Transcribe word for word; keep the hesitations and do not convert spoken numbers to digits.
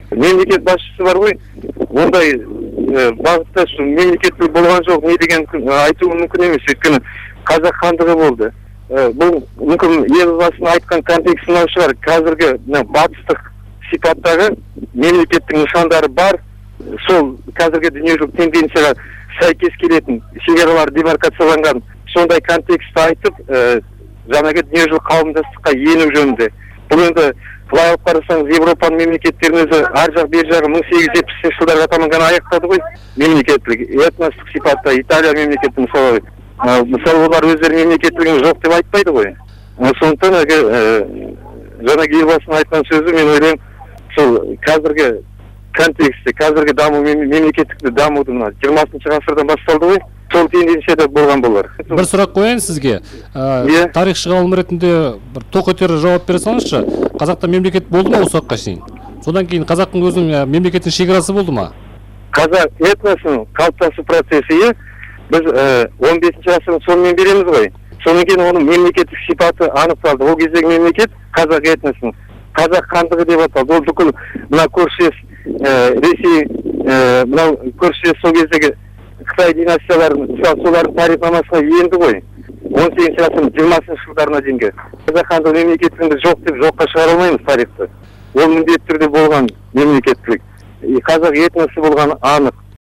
мемлекет басшысы бар ғой, ондай бағытта мемлекеттік болған жоқ не деген айту мүмкін емес, өйткені қазақ хандығы болды. Бұл мүмкін елбасының айтқан контекстін алу шығар. Қазіргі батыстық сипаттағы мемлекеттің нышандары бар, сол қазіргі дүниежүзілік тенденцияға сәйкес келетін шекаралар демаркацияланған сондай контекстті айтып, жаңағы дүниежүзілік қауымдастыққа ену жөнінде. Бұл енді былай алып қарасаңыз, Европаның мемлекеттерінің өзі ар жақ бер жағы мың сегіз жүз жетпісінші жылдарға таман аяқтады ғой мемлекеттілік, этностық сипатта. Италия мемлекеті мысалы, мысалы олар өздері мемлекеттілігін жоқ деп айтпайды ғой. Сондықтан жаңағы елбасының айтқан сөзі, мен ойлаймын, сол қазіргі контексте, қазіргі даму мемлекеттікті дамудың жиырмасыншы ғасырдан басталды ғой. Сол тенденцияда болған болар. Бір сұрақ қояйын сізге. Тарихшы ғалым ретінде бір тоқ етер жауап бере салыңызшы. Қазақта мемлекет болды ма осы уақытқа шейін? Содан кейін қазақтың өзінің мемлекеттің шекарасы болды ма? Қазақ этносының қалыптасу процесі біз он бесінші ғасырдың сонымен береміз ғой. Содан кейін оның мемлекеттік сипаты анықталды. Ол кездегі мемлекет қазақ этносының қазақ хандығы деп аталды. Ол бүкіл мына көршілес Ресей, мына көршілес сол кездегі Қытай династияларын, солардың тарихнамасына енді ғой. он сегізінші ғасырдың жиырмасыншы жылдарына дейінгі қазақ хандығы мемлекеттігін жоқ деп жоққа шығара алмаймыз тарихты. Ол міндетті түрде болған мемлекеттілік. Қазақ этносы болған анық.